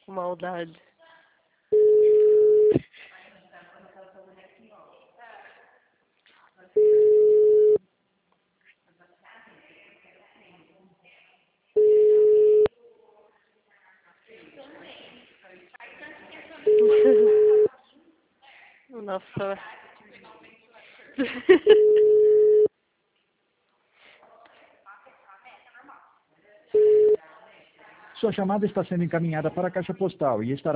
Maldade. Nossa. Sua chamada está sendo encaminhada para a caixa postal e estará